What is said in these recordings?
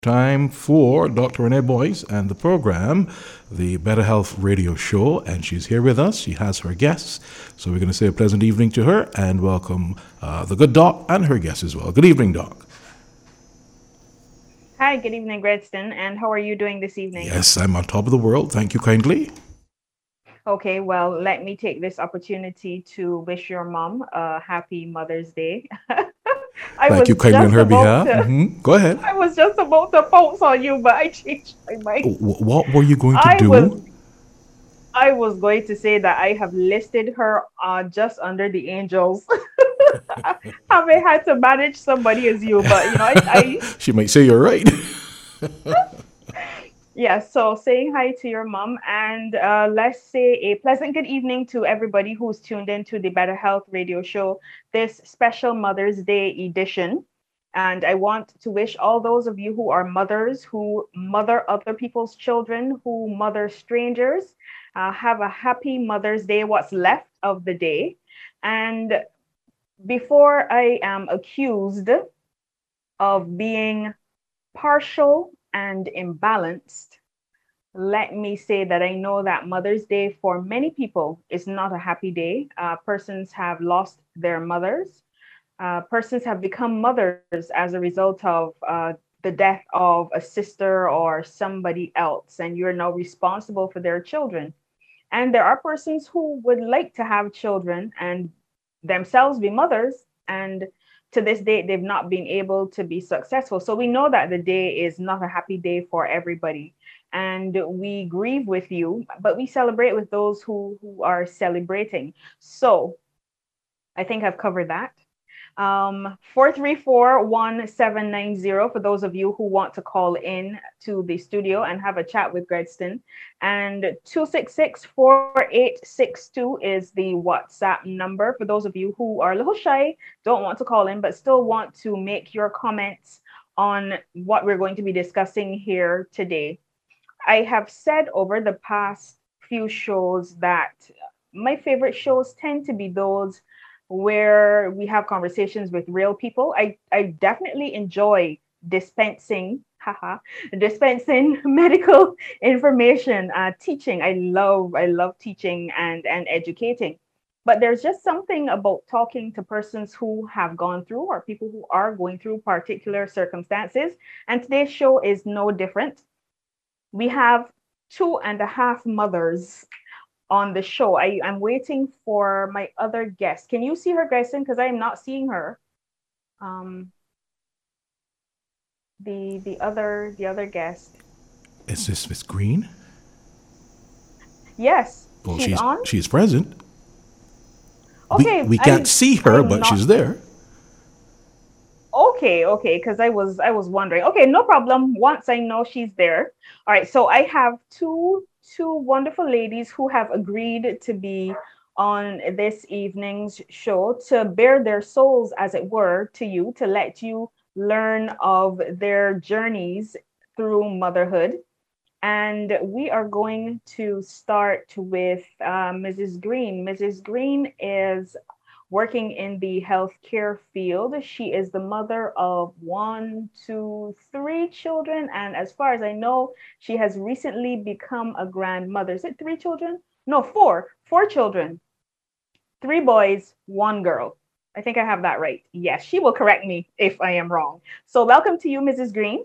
Time for Dr. Renee Boyce and the program, the Better Health Radio Show, and she's here with us. She has her guests, so we're going to say a pleasant evening to her and welcome the good doc and her guests as well. Good evening, doc. Hi, good evening, Gredston. And how are you doing this evening? Yes, I'm on top of the world. Thank you kindly. Okay, well, let me take this opportunity to wish your mom a happy Mother's Day. I Thank you was kindly on just her about behalf. to Go ahead. I was just about to pounce on you, but I changed my mind. What were you going to I was do? I was going to say that I have listed her just under the angels. Having had to manage somebody as you, but I She might say you're right. yeah, so saying hi to your mom, and let's say a pleasant good evening to everybody who's tuned in to the Better Health Radio Show, this special Mother's Day edition. And I want to wish all those of you who are mothers, who mother other people's children, who mother strangers, have a happy Mother's Day, what's left of the day. And before I am accused of being partial and imbalanced, let me say that I know that Mother's Day for many people is not a happy day. Persons have lost their mothers. Persons have become mothers as a result of the death of a sister or somebody else, and you're now responsible for their children. And there are persons who would like to have children and themselves be mothers, and to this day, they've not been able to be successful. So we know that the day is not a happy day for everybody. And we grieve with you, but we celebrate with those who are celebrating. So I think I've covered that. 434-1790 for those of you who want to call in to the studio and have a chat with Gredston. And 266-4862 is the WhatsApp number for those of you who are a little shy, don't want to call in, but still want to make your comments on what we're going to be discussing here today. I have said over the past few shows that my favorite shows tend to be those where we have conversations with real people. I definitely enjoy dispensing, haha, dispensing medical information, teaching. I love teaching and educating. But there's just something about talking to persons who have gone through or people who are going through particular circumstances. And today's show is no different. We have two and a half mothers on the show. I'm waiting for my other guest. Can you see her, Grayson? Because I am not seeing her. Um, the other guest. Is this Miss Green? Yes, Well, she's on. she's present. We Okay, we can't see her, I'm but not she's there. okay, because I was wondering. Okay, no problem. Once I know she's there. All right, so I have two wonderful ladies who have agreed to be on this evening's show to bare their souls, as it were, to you, to let you learn of their journeys through motherhood. And we are going to start with Mrs. Green. Mrs. Green is working in the healthcare field. She is the mother of one, two, three children. And as far as I know, she has recently become a grandmother. Is it three children? No, four children, three boys, one girl. I think I have that right. Yes, she will correct me if I am wrong. So, welcome to you, Mrs. Green.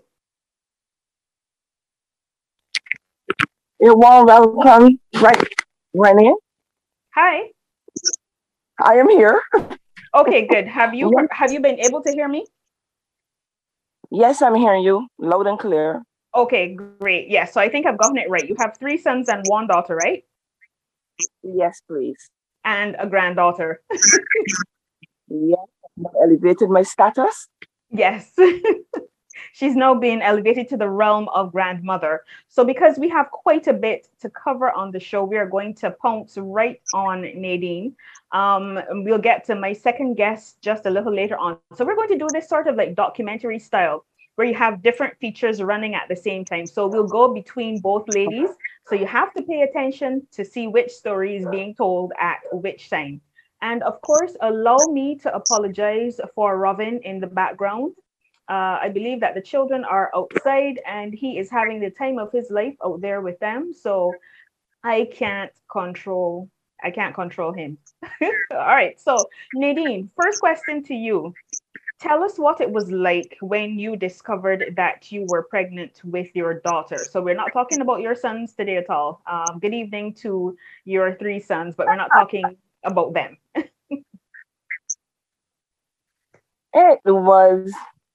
You're warm welcome, right, Renee. Hi. I am here. Okay, good. Have you Yes, have you been able to hear me? yes, I'm hearing you loud and clear. Okay, great. Yeah, so I think I've gotten it right. You have three sons and one daughter, right? Yes, please. And a granddaughter. Yes, I've elevated my status. Yes. She's now being elevated to the realm of grandmother. So, because we have quite a bit to cover on the show, we are going to pounce right on Nadine. We'll get to my second guest just a little later on. So, we're going to do this sort of like documentary style where you have different features running at the same time. So, we'll go between both ladies. So, you have to pay attention to see which story is being told at which time. And of course, allow me to apologize for Robin in the background. I believe that the children are outside and he is having the time of his life out there with them. So I can't control him. All right. So Nadine, first question to you. Tell us what it was like when you discovered that you were pregnant with your daughter. So we're not talking about your sons today at all. Good evening to your three sons, but we're not talking about them. It was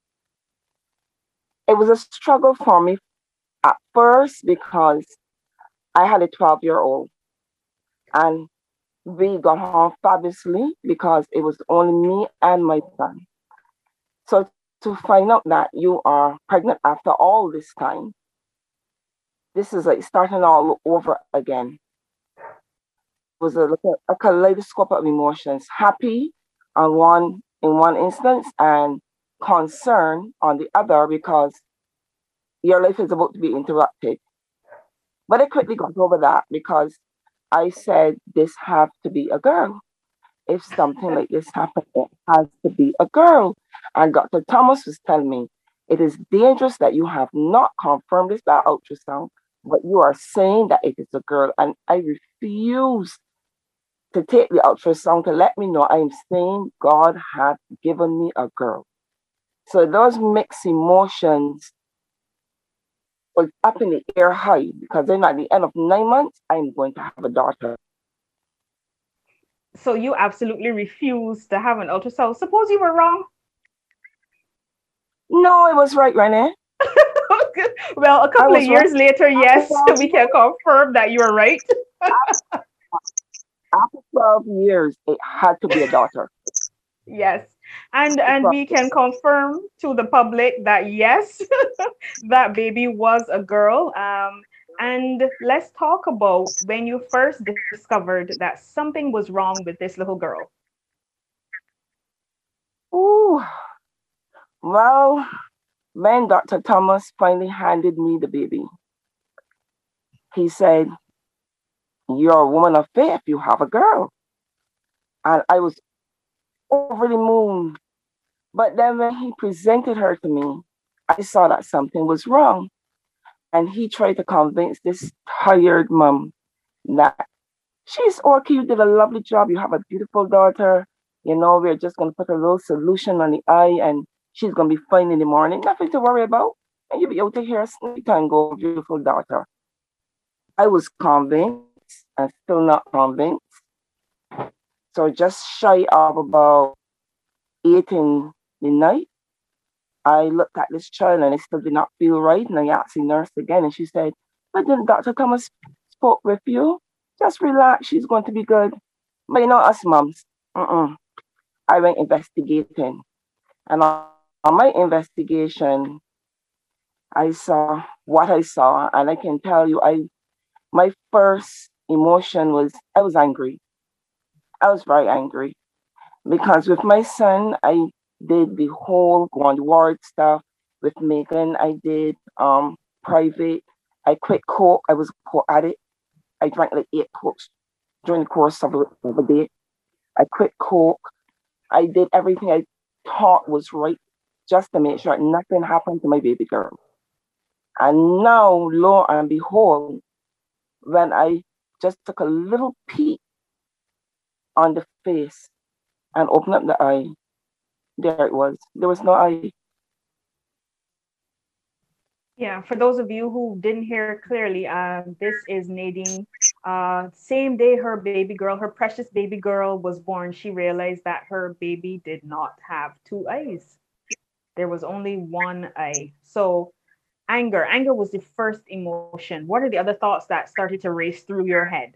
it was a struggle for me at first because I had a 12-year-old and we got on fabulously because it was only me and my son. So to find out that you are pregnant after all this time, this is like starting all over again. It was a kaleidoscope of emotions, happy on one instance and concern on the other because your life is about to be interrupted. But I quickly got over that because I said this have to be a girl. If something like this happens, it has to be a girl. And Dr. Thomas was telling me it is dangerous that you have not confirmed this by ultrasound, but you are saying that it is a girl. And I refuse to take the ultrasound to let me know I am saying God had given me a girl. So those mixed emotions was up in the air high because then at the end of 9 months, I'm going to have a daughter. So you absolutely refused to have an ultrasound. Suppose you were wrong. No, it was right, Renee. Well, a couple of years later, yes, we can confirm that you are right. After 12 years, it had to be a daughter. Yes. And we can confirm to the public that yes, that baby was a girl. And let's talk about when you first discovered that something was wrong with this little girl. Ooh. Well, when Dr. Thomas finally handed me the baby, he said, "You're a woman of faith, you have a girl." And I was over the moon. But then when he presented her to me, I saw that something was wrong. And he tried to convince this tired mom that she's okay, you did a lovely job, you have a beautiful daughter, we're just going to put a little solution on the eye and she's going to be fine in the morning, nothing to worry about. And you'll be able to hear sleep and go, beautiful daughter. I was convinced and still not convinced. So just shy of about 8 in the night, I looked at this child and it still did not feel right. And I asked the nurse again and she said, "But then Dr. Thomas spoke with you. Just relax, she's going to be good." But us moms, I went investigating. And on my investigation, I saw what I saw. And I can tell you, my first emotion was, I was angry. I was very angry. Because with my son, I did the whole going ward stuff. With Megan, I did private. I quit coke. I was a coke addict. I drank like 8 cokes during the course of a day. I quit coke. I did everything I thought was right just to make sure nothing happened to my baby girl. And now, lo and behold, when I just took a little peek on the face and opened up the eye, there it was. There was no eye. Yeah, for those of you who didn't hear clearly, this is Nadine. Same day her baby girl, her precious baby girl was born, she realized that her baby did not have 2 eyes. There was only 1 eye. So anger was the first emotion. What are the other thoughts that started to race through your head?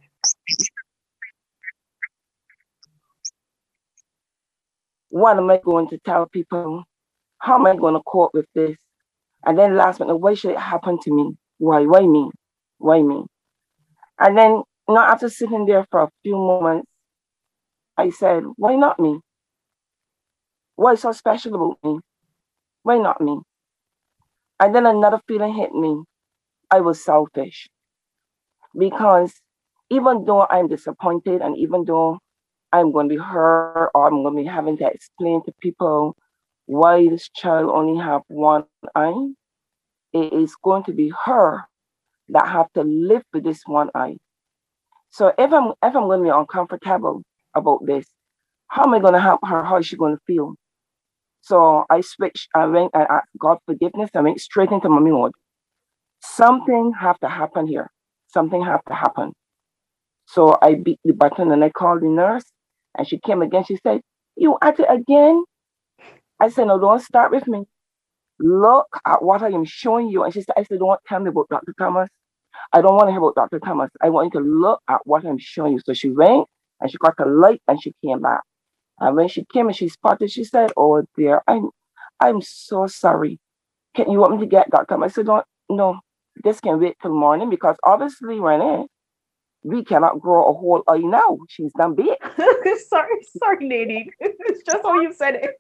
What am I going to tell people? How am I going to cope with this? And then last but not, why should it happen to me? Why me? Why me? And then after sitting there for a few moments, I said, why not me? What's so special about me? Why not me? And then another feeling hit me. I was selfish. Because even though I'm disappointed and even though I'm going to be hurt or I'm going to be having to explain to people why this child only have one eye. It is going to be her that have to live with this one eye. So if I'm going to be uncomfortable about this, how am I going to help her? How is she going to feel? So I switched. I went and asked God forgiveness. I went straight into mommy mode. Something have to happen here. Something have to happen. So I beat the button and I called the nurse, and she came again. She said, "You at it again?" I said, "No, don't start with me. Look at what I am showing you." And she said, "I said, don't tell me about Dr. Thomas. I don't want to hear about Dr. Thomas. I want you to look at what I'm showing you." So she went and she got the light and she came back. And when she came and she spotted, she said, "Oh dear, I'm so sorry. Can you want me to get Dr. Thomas?" I said, "Don't, no, this can wait till morning because obviously, Renee, we cannot grow a whole eye now. She's done big." sorry, lady. It's just how you said it.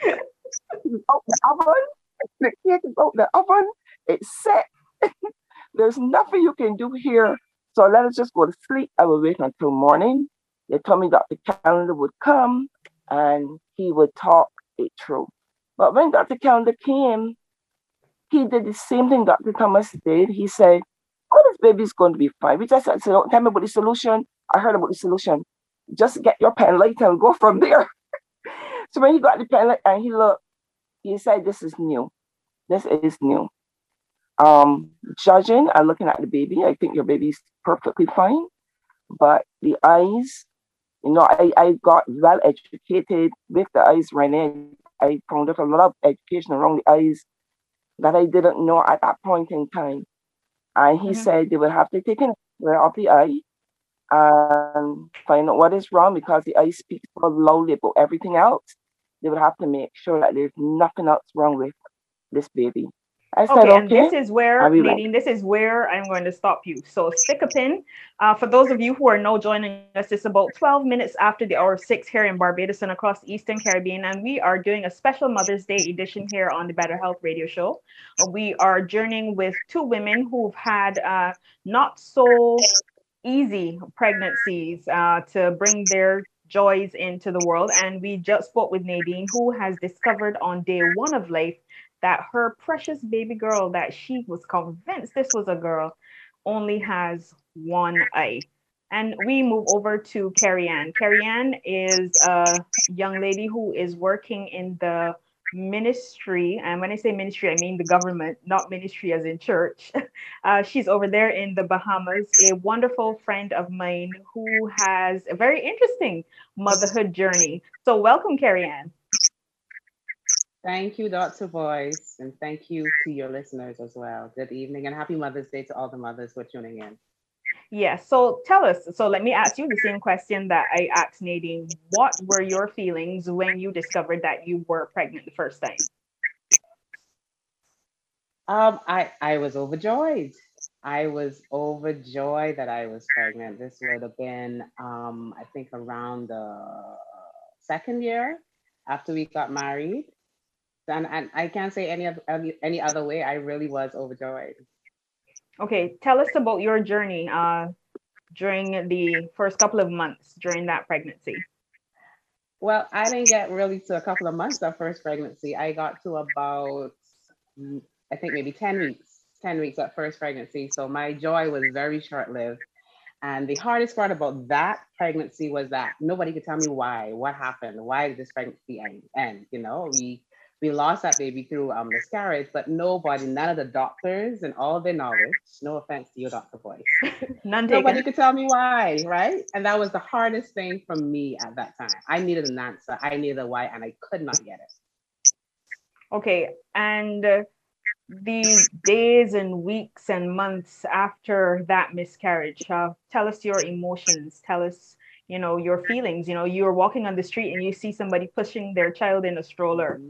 Out the oven, the cake is out the oven. It's set. There's nothing you can do here. So let us just go to sleep. I will wait until morning. They told me Dr. Calendar would come and he would talk it through. But when Dr. Calendar came, he did the same thing Dr. Thomas did. He said, "Oh, this baby's going to be fine." We just said, "Don't tell me about the solution. I heard about the solution. Just get your pen light and go from there." So when he got the pen light and he looked, he said, "This is new. This is new. Judging and looking at the baby, I think your baby's perfectly fine. But the eyes, I got well educated with the eyes, Renee. I found out a lot of education around the eyes that I didn't know at that point in time." And he said they would have to take an X-ray of the eye and find out what is wrong because the eye speaks so loudly about everything else. They would have to make sure that there's nothing else wrong with this baby. I said, Okay, and "Okay, this is where, I'll be ready." Nadine, this is where I'm going to stop you. So stick a pin. For those of you who are now joining us, it's about 12 minutes after the hour of 6 here in Barbados and across the Eastern Caribbean, and we are doing a special Mother's Day edition here on the Better Health Radio Show. We are journeying with two women who've had not so easy pregnancies to bring their joys into the world. And we just spoke with Nadine, who has discovered on day one of life that her precious baby girl, that she was convinced this was a girl, only has one eye. And we move over to Carrie Ann. Carrie Ann is a young lady who is working in the ministry. And when I say ministry, I mean the government, not ministry as in church. She's over there in the Bahamas, a wonderful friend of mine who has a very interesting motherhood journey. So, welcome, Carrie Ann. Thank you, Dr. Boyce, and thank you to your listeners as well. Good evening and happy Mother's Day to all the mothers who are tuning in. Yes. So tell us. So let me ask you the same question that I asked Nadine. What were your feelings when you discovered that you were pregnant the first time? I was overjoyed. I was overjoyed that I was pregnant. This would have been, I think, around the second year after we got married. And I can't say any other way. I really was overjoyed. Okay, tell us about your journey during the first couple of months during that pregnancy. Well, I didn't get really to a couple of months of first pregnancy. I got to about, I think maybe 10 weeks, 10 weeks of first pregnancy. So my joy was very short-lived. And the hardest part about that pregnancy was that nobody could tell me why, what happened, why did this pregnancy end? We lost that baby through miscarriage, but none of the doctors and all of their knowledge, no offense to you, Dr. Boyce, nobody could tell me why, right? And that was the hardest thing for me at that time. I needed an answer. I needed a why, and I could not get it. Okay, and the days and weeks and months after that miscarriage, tell us your emotions. Tell us, your feelings. You're walking on the street and you see somebody pushing their child in a stroller.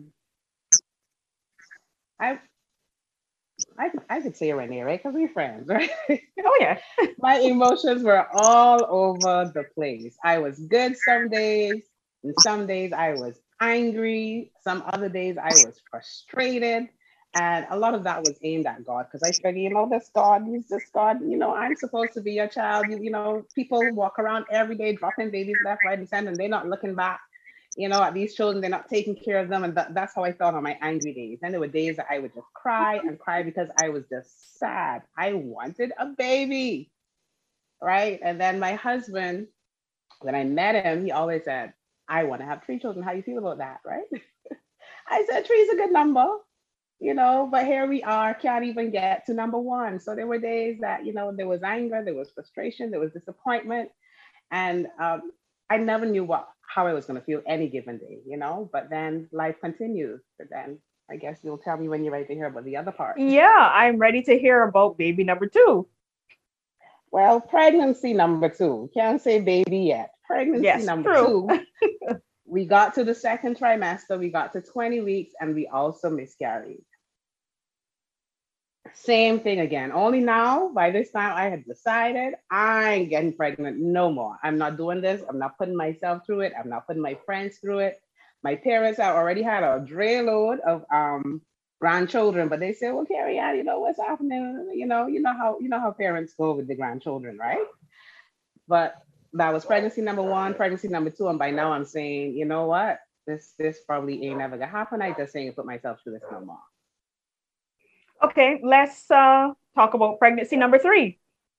I could say Renee, right? Because we're friends, right? Oh, yeah. My emotions were all over the place. I was good some days, and some days I was angry. Some other days I was frustrated. And a lot of that was aimed at God because I figured, this God, he's this God, I'm supposed to be your child. People walk around every day dropping babies left, right, and center, and they're not looking back. these children, they're not taking care of them. And that's how I felt on my angry days. And there were days that I would just cry and cry because I was just sad. I wanted a baby, right? And then my husband, when I met him, he always said, I want to have 3 children. How you feel about that, right? I said, 3 is a good number, but here we are, can't even get to number 1. So there were days that, there was anger, there was frustration, there was disappointment. And I never knew how I was going to feel any given day, but then life continues. But then I guess you'll tell me when you're ready to hear about the other part. Yeah, I'm ready to hear about baby number 2. Well, pregnancy number 2. Can't say baby yet. Pregnancy number 2. We got to the 2nd trimester. We got to 20 weeks and we also miscarried. Same thing again. Only now, by this time, I had decided I ain't getting pregnant no more. I'm not doing this. I'm not putting myself through it. I'm not putting my friends through it. My parents have already had a dray load of grandchildren, but they say, well, Carrie Ann, what's happening? You know how parents go with the grandchildren, right? But that was pregnancy number 1, pregnancy number 2, and by now I'm saying, you know what? This probably ain't never gonna happen. I just ain't put myself through this no more. Okay, let's talk about pregnancy number 3.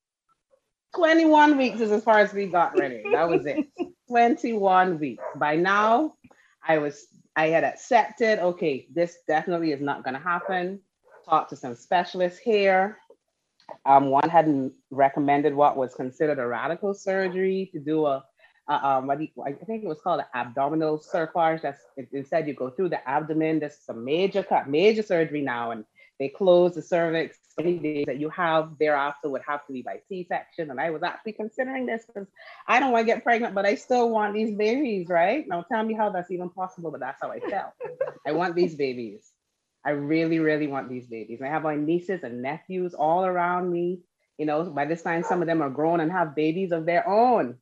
21 weeks is as far as we got ready. That was it. 21 weeks. By now, I had accepted, okay, this definitely is not going to happen. Talked to some specialists here. One had recommended what was considered a radical surgery to do I think it was called an abdominal cerclage. Instead you go through the abdomen. This is a major surgery now, and they close the cervix. Any days that you have thereafter would have to be by C-section. And I was actually considering this because I don't want to get pregnant, but I still want these babies, right? Now tell me how that's even possible, but that's how I felt. I want these babies. I really, really want these babies. And I have my nieces and nephews all around me. By this time, some of them are grown and have babies of their own,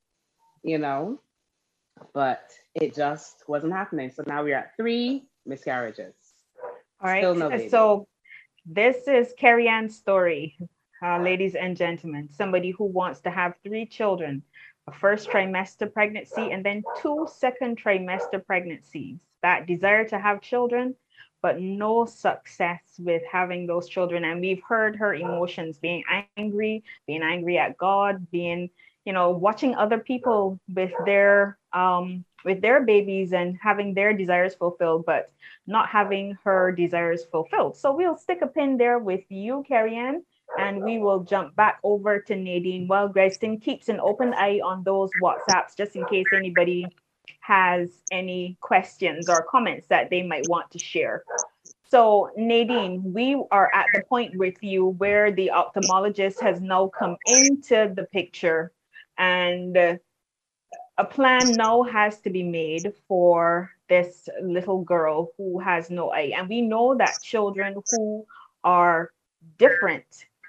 but it just wasn't happening. So now we're at 3 miscarriages. All right. So this is Carrie Ann's story, ladies and gentlemen. Somebody who wants to have 3 children, a first trimester pregnancy, and then 2 second trimester pregnancies. That desire to have children, but no success with having those children. And we've heard her emotions, being angry at God, being, watching other people with their babies and having their desires fulfilled, but not having her desires fulfilled. So we'll stick a pin there with you, Carrie Ann, and we will jump back over to Nadine while Gregston keeps an open eye on those WhatsApps, just in case anybody has any questions or comments that they might want to share. So Nadine, we are at the point with you where the ophthalmologist has now come into the picture, and a plan now has to be made for this little girl who has no eye. And we know that children who are different,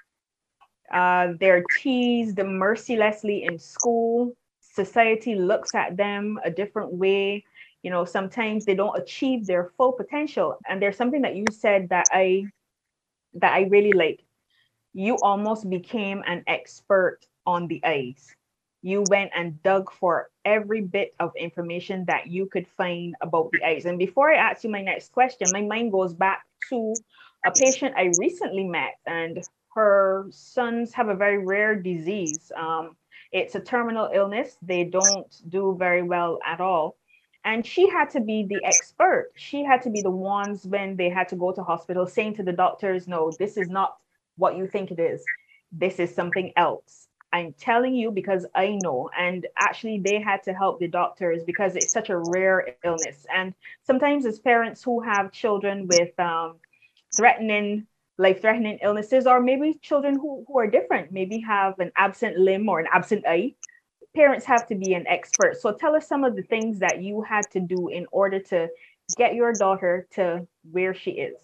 they're teased mercilessly in school. Society looks at them a different way. Sometimes they don't achieve their full potential. And there's something that you said that I really like. You almost became an expert on the eyes. You went and dug for every bit of information that you could find about the eyes. And before I ask you my next question, my mind goes back to a patient I recently met, and her sons have a very rare disease. It's a terminal illness. They don't do very well at all. And she had to be the expert. She had to be the ones when they had to go to hospital saying to the doctors, no, this is not what you think it is. This is something else. I'm telling you because I know. And actually they had to help the doctors because it's such a rare illness. And sometimes as parents who have children with life-threatening illnesses, or maybe children who are different, maybe have an absent limb or an absent eye, parents have to be an expert. So tell us some of the things that you had to do in order to get your daughter to where she is.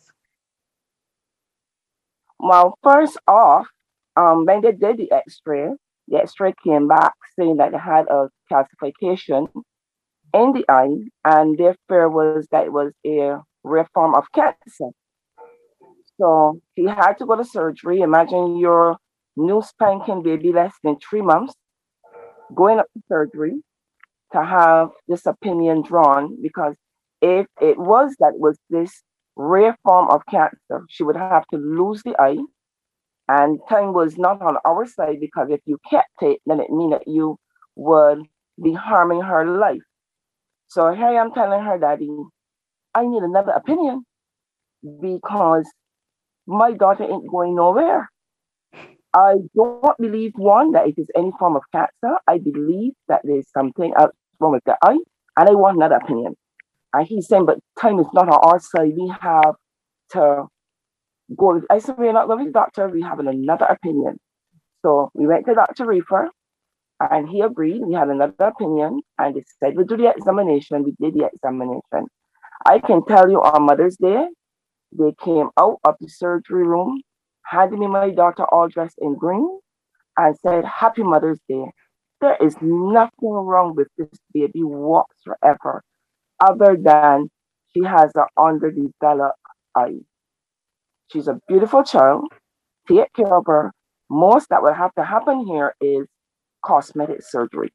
Well, first off, when they did the x-ray came back saying that they had a calcification in the eye, and their fear was that it was a rare form of cancer. So he had to go to surgery. Imagine your new spanking baby, less than 3 months, going up to surgery. to have this opinion drawn, because if it was that was this rare form of cancer, she would have to lose the eye. And time was not on our side, because if you kept it, then it means that you would be harming her life. So here I am telling her, Daddy, I need another opinion because my daughter ain't going nowhere. I don't believe, one, that it is any form of cancer. I believe that there's something else wrong with the eye, and I want another opinion. And he's saying, but time is not on our side. We have to go. I said, we're not going to the doctor. We have another opinion. So we went to Dr. Reefer, and he agreed. We had another opinion, and they said, we'll do the examination. We did the examination. I can tell you on Mother's Day, they came out of the surgery room, handed me my daughter all dressed in green, and said, Happy Mother's Day. There is nothing wrong with this baby whatsoever, other than she has an underdeveloped eye. She's a beautiful child. Take care of her. Most that will have to happen here is cosmetic surgery.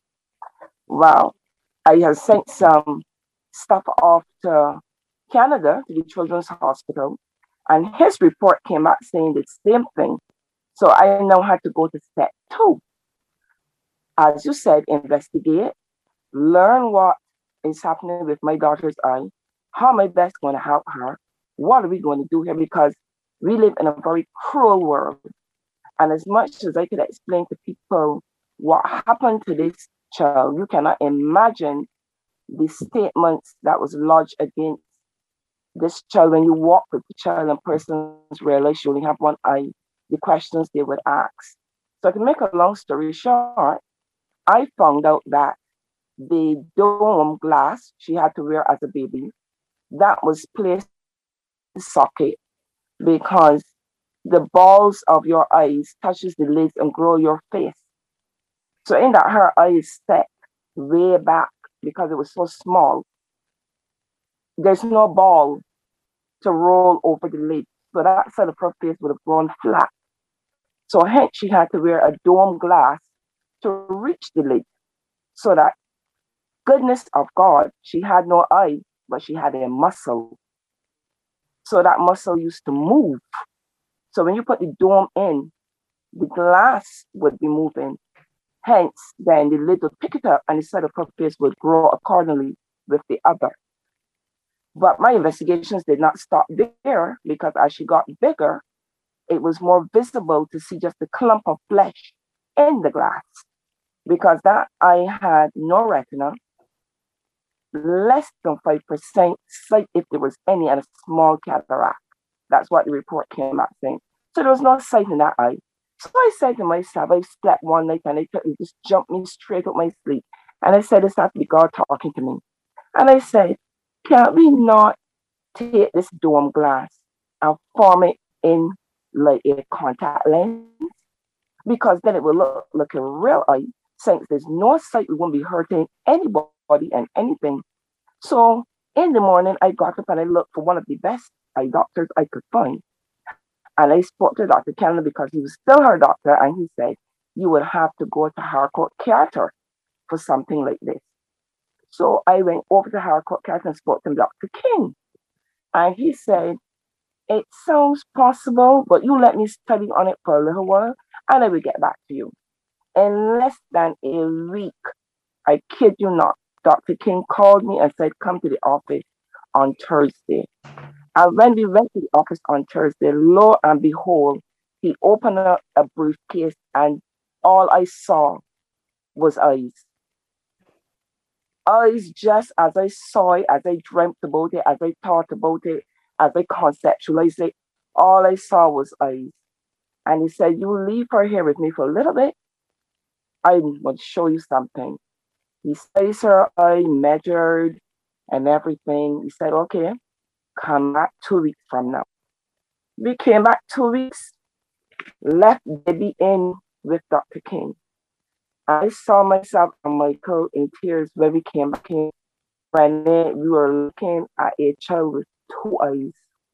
Wow. I have sent some stuff off to Canada, to the Children's Hospital, and his report came back saying the same thing. So I now had to go to step 2. As you said, investigate, learn what is happening with my daughter's eye, how am I best going to help her, what are we going to do here, because we live in a very cruel world. And as much as I could explain to people what happened to this child, you cannot imagine the statements that was lodged against this child. When you walk with the child and persons realize you only have one eye, the questions they would ask. So to make a long story short, I found out that the dome glass she had to wear as a baby, that was placed in the socket because the balls of your eyes touches the lids and grow your face. So in that, her eye is set way back because it was so small. There's no ball to roll over the lid. So that side of her face would have grown flat. So hence she had to wear a dome glass to reach the lid. So that, goodness of God, she had no eye, but she had a muscle. So that muscle used to move. So when you put the dome in, the glass would be moving. Hence, then the lid would pick it up and the side of her face would grow accordingly with the other. But my investigations did not stop there, because as she got bigger, it was more visible to see just a clump of flesh in the glass. Because that eye had no retina, less than 5% sight if there was any, and a small cataract. That's what the report came out saying. So there was no sight in that eye. So I said to myself, I slept one night and it just jumped me straight out my sleep. And I said, it's not to be God talking to me. And I said, can't we not take this dome glass and form it in like a contact lens? Because then it will look like a real eye. Since there's no sight, we won't be hurting anybody and anything. So in the morning, I got up and I looked for one of the best eye doctors I could find. And I spoke to Dr. Cannon because he was still her doctor, and he said, you would have to go to Harcourt Carter for something like this. So I went over to Harcourt Carter and spoke to Dr. King. And he said, it sounds possible, but you let me study on it for a little while, and I will get back to you. In less than a week, I kid you not, Dr. King called me and said, come to the office on Thursday. And when we went to the office on Thursday, lo and behold, he opened up a briefcase and all I saw was eyes. Eyes just as I saw it, as I dreamt about it, as I thought about it, as I conceptualized it, all I saw was eyes. And he said, you leave her here with me for a little bit. I want to show you something. He sized her eye, measured and everything. He said, okay, come back 2 weeks from now. We came back 2 weeks, left baby in with Dr. King. I saw myself and Michael in tears when we came back in. When we were looking at a child with 2 eyes.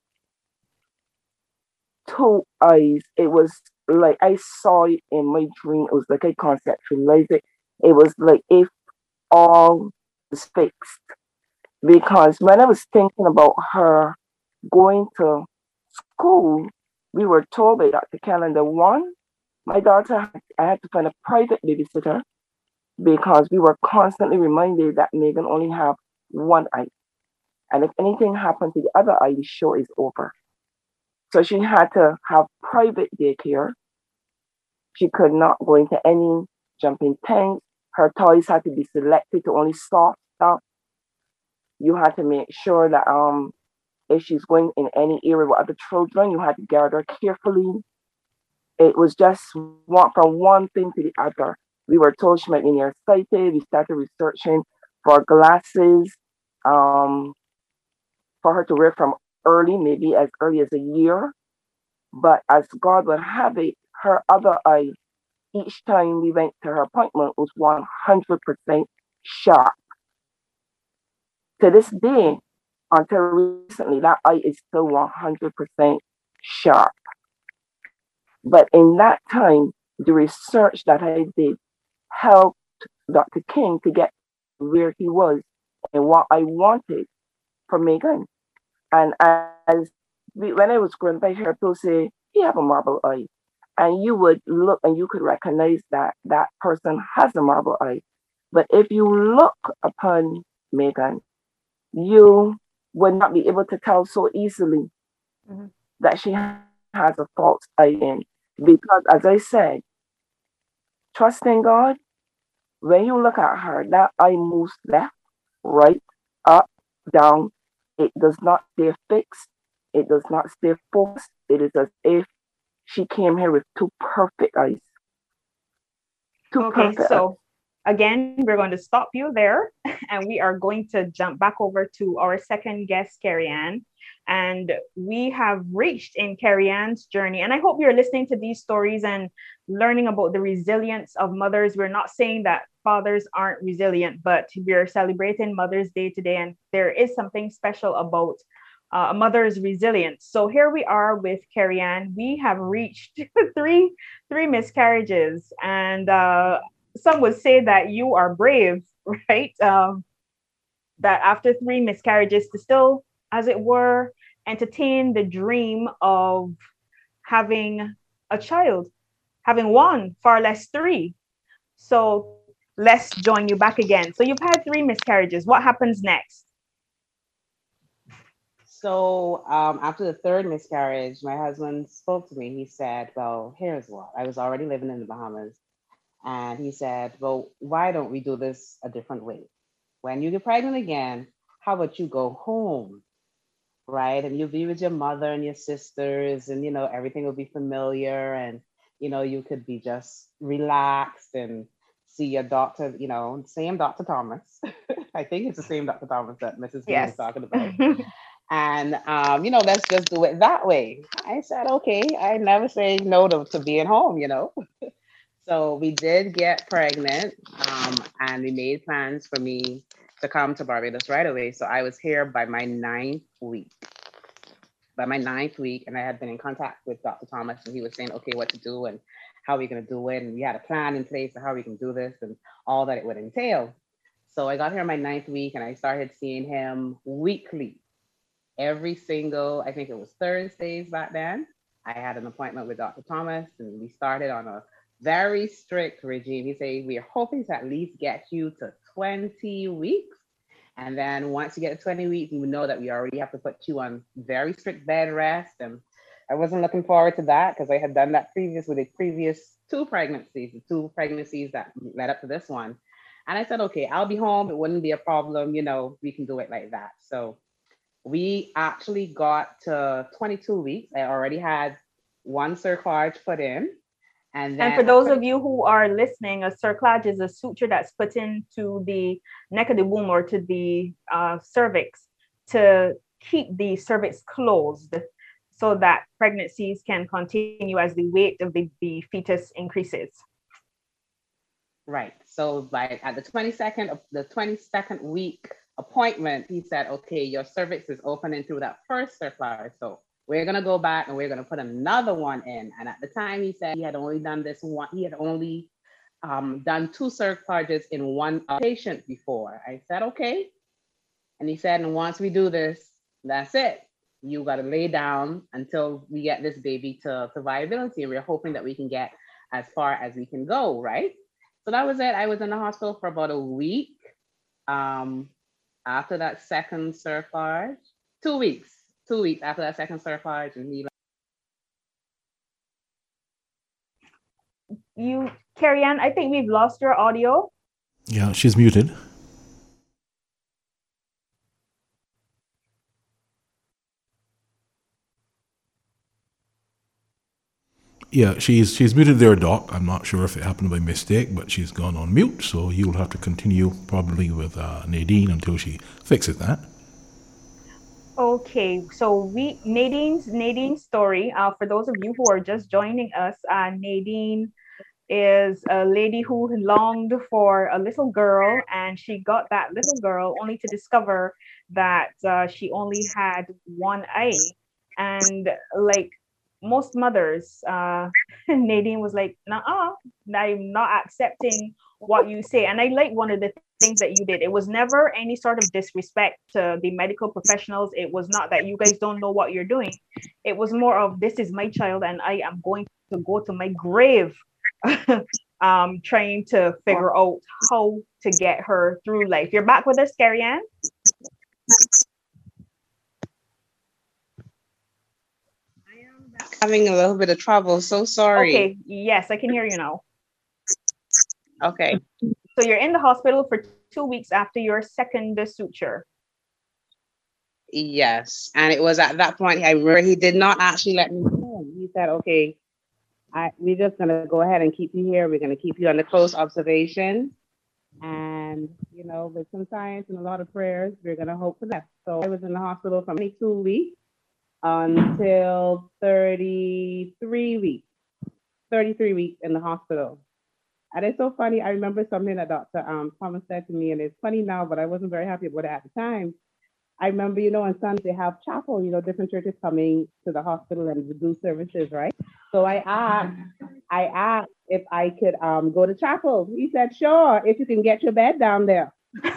2 eyes. It was like I saw it in my dream. It was like I conceptualized it. It was like if all was fixed. Because when I was thinking about her going to school, we were told by Dr. Calendar, one, my daughter, I had to find a private babysitter because we were constantly reminded that Megan only have one eye. And if anything happened to the other eye, the show is over. So she had to have private daycare. She could not go into any jumping tanks. Her toys had to be selected to only soft stuff. You had to make sure that if she's going in any area with other children, you had to guard her carefully. It was just from one thing to the other. We were told she might be nearsighted. We started researching for glasses for her to wear from early, maybe as early as a year. But as God would have it, her other eye, each time we went to her appointment, was 100% sharp. To this day, until recently, that eye is still 100% sharp. But in that time, the research that I did helped Dr. King to get where he was and what I wanted for Megan. And when I was growing by her, people say, he have a marble eye. And you would look and you could recognize that that person has a marble eye. But if you look upon Megan, you would not be able to tell so easily that she has a false eye in. Because as I said, trusting God, when you look at her, that eye moves left, right, up, down. It does not stay fixed. It does not stay focused. It is as if she came here with two perfect eyes. Okay, so again, we're going to stop you there and we are going to jump back over to our second guest, Carrie Ann. And we have reached in Carrie Ann's journey. And I hope you're listening to these stories and learning about the resilience of mothers. We're not saying that fathers aren't resilient, but we're celebrating Mother's Day today. And there is something special about a mother's resilience. So here we are with Carrie Ann. We have reached three miscarriages. And some would say that you are brave, right? That after 3 miscarriages to still, as it were, entertain the dream of having a child, having one, far less 3. So let's join you back again. So you've had 3 miscarriages. What happens next? So after the 3rd miscarriage, my husband spoke to me. He said, well, here's what. I was already living in the Bahamas. And he said, well, why don't we do this a different way? When you get pregnant again, how about you go home, right? And you'll be with your mother and your sisters and, everything will be familiar and, you could be just relaxed and see your doctor, same Dr. Thomas. I think it's the same Dr. Thomas that Mrs. Yes. was talking about. And, let's just do it that way. I said, okay, I never say no to being home, So we did get pregnant and we made plans for me to come to Barbados right away. So I was here by my 9th week. And I had been in contact with Dr. Thomas and he was saying, okay, what to do and how we're going to do it. And we had a plan in place for how we can do this and all that it would entail. So I got here my 9th week and I started seeing him weekly. Every single, I think it was Thursdays back then, I had an appointment with Dr. Thomas and we started on a very strict regime. He said, we are hoping to at least get you to 20 weeks. And then once you get to 20 weeks, you know that we already have to put you on very strict bed rest. And I wasn't looking forward to that because I had done that with the previous 2 pregnancies, the 2 pregnancies that led up to this one. And I said, okay, I'll be home. It wouldn't be a problem. We can do it like that. So we actually got to 22 weeks. I already had 1 cerclage put in. And for those of you who are listening, a cerclage is a suture that's put into the neck of the womb or to the cervix to keep the cervix closed so that pregnancies can continue as the weight of the fetus increases. Right. So at the 22nd week appointment, he said, okay, your cervix is opening through that first cerclage. So we're going to go back and we're going to put another one in. And at the time he said he had only done this one. He had only done 2 cerclages in one patient before. I said, okay. And he said, and once we do this, that's it. You got to lay down until we get this baby to viability. And we're hoping that we can get as far as we can go, right? So that was it. I was in the hospital for about a week. After that second cerclage, 2 weeks after that second cerclage, and Carrie Ann, I think we've lost your audio. Yeah, she's muted. Yeah, she's muted there, Doc. I'm not sure if it happened by mistake, but she's gone on mute, so you'll have to continue probably with Nadine until she fixes that. Okay, so Nadine's story. For those of you who are just joining us, Nadine is a lady who longed for a little girl, and she got that little girl only to discover that she only had one eye. And like most mothers, Nadine was like, "Nuh-uh, I'm not accepting what you say." And I like one of the things that you did. It was never any sort of disrespect to the medical professionals. It was not that you guys don't know what you're doing. It was more of, this is my child and I am going to go to my grave trying to figure out how to get her through life. You're back with us, Carrie Ann? having a little bit of trouble. So sorry. Okay, yes, I can hear you now. Okay. So you're in the hospital for 2 weeks after your second suture. Yes. And it was at that point, I remember he did not actually let me go. He said, okay, we're just going to go ahead and keep you here. We're going to keep you under close observation. And, you know, with some science and a lot of prayers, we're going to hope for that. So I was in the hospital for 22 weeks until 33 weeks. 33 weeks in the hospital. And it's so funny. I remember something that Dr. Thomas said to me, and it's funny now, but I wasn't very happy about it at the time. I remember, you know, on Sunday they have chapel, you know, different churches coming to the hospital and do services, right? So I asked if I could go to chapel. He said, sure, if you can get your bed down there.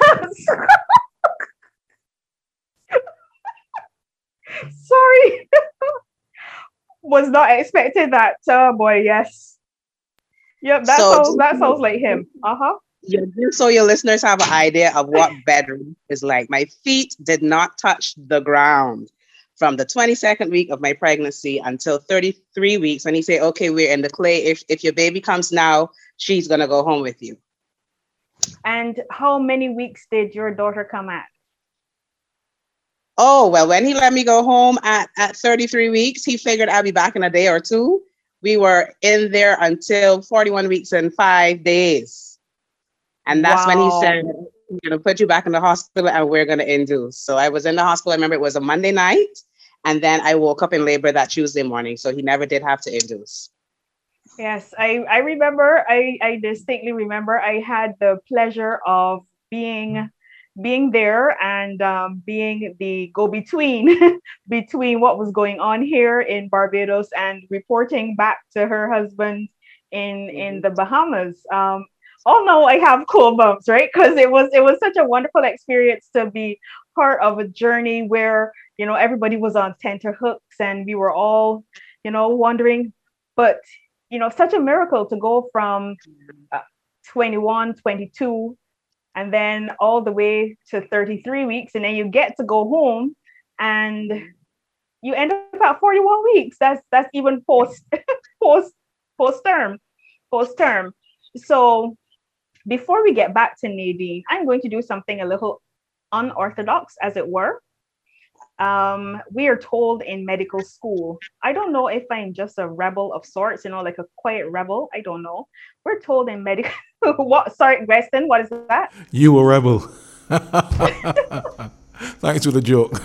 Sorry. Was not expecting that. Boy, yes. Yep, that sounds like him. Yeah, just so your listeners have an idea of what bedroom is like. My feet did not touch the ground from the 22nd week of my pregnancy until 33 weeks. And he said, okay, we're in the clay. If your baby comes now, she's going to go home with you. And how many weeks did your daughter come at? Oh, well, when he let me go home at 33 weeks, he figured I'd be back in a day or two. We were in there until 41 weeks and 5 days. And that's when he said, we're going to put you back in the hospital and we're going to induce. So I was in the hospital. I remember it was a Monday night. And then I woke up in labor that Tuesday morning. So he never did have to induce. Yes, I remember. I distinctly remember I had the pleasure of being there and being the go-between between what was going on here in Barbados and reporting back to her husband in the Bahamas. Oh no, I have cool bumps, right? Because it was such a wonderful experience to be part of a journey where, you know, everybody was on tenterhooks and we were all, you know, wondering. But, you know, such a miracle to go from 21, 22, and then all the way to 33 weeks. And then you get to go home and you end up at 41 weeks. That's even post term. So before we get back to Nadine, I'm going to do something a little unorthodox, as it were. We are told in medical school, I don't know if I'm just a rebel of sorts, you know, like a quiet rebel. I don't know. We're told in medical, sorry, Weston, what is that? You a rebel. Thanks for the joke.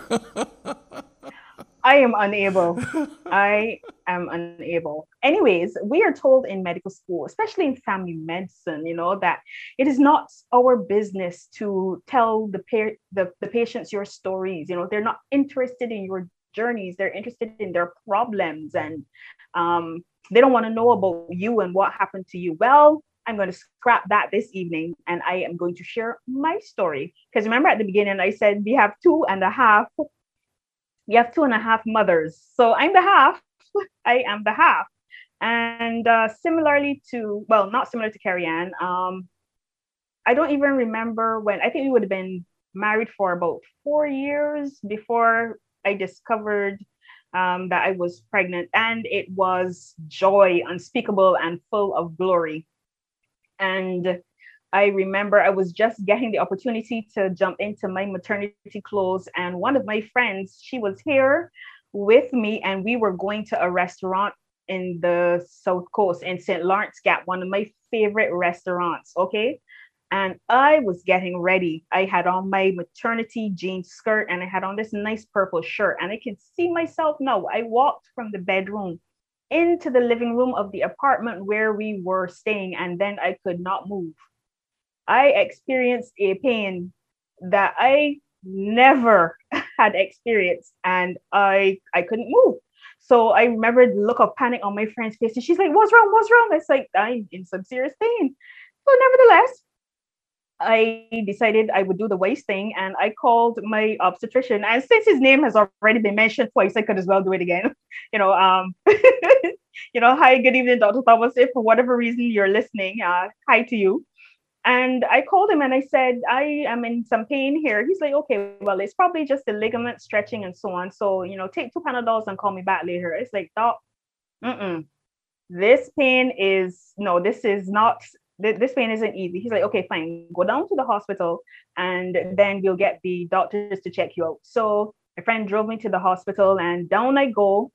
I am unable. Anyways, we are told in medical school, especially in family medicine, you know, that it is not our business to tell the patients your stories. You know, they're not interested in your journeys. They're interested in their problems, and they don't want to know about you and what happened to you. Well, I'm going to scrap that this evening and I am going to share my story. Because remember at the beginning, I said we have two and a half mothers. So I'm the half. I am the half. And similarly to, well, not similar to Carrie Ann, I don't even remember when, I think we would have been married for about 4 years before I discovered that I was pregnant. And it was joy unspeakable and full of glory. And I remember I was just getting the opportunity to jump into my maternity clothes. And one of my friends, she was here with me, and we were going to a restaurant in the South Coast in St. Lawrence Gap, one of my favorite restaurants. Okay. And I was getting ready. I had on my maternity jean skirt and I had on this nice purple shirt. And I can see myself now. I walked from the bedroom into the living room of the apartment where we were staying, and then I could not move. I experienced a pain that I never had experienced, and I couldn't move. So I remember the look of panic on my friend's face, and she's like, "What's wrong? What's wrong?" It's like, I'm in some serious pain. So nevertheless, I decided I would do the wise thing, and I called my obstetrician. And since his name has already been mentioned twice, I could as well do it again. Hi, good evening, Dr. Thomas. If for whatever reason you're listening, hi to you. And I called him and I said, I am in some pain here. He's like, okay, well, it's probably just the ligament stretching and so on. So, take 2 Panadols and call me back later. It's like, doc, this pain is, no, this is not, this pain isn't easy. He's like, okay, fine. Go down to the hospital and then we'll get the doctors to check you out. So my friend drove me to the hospital and down I go.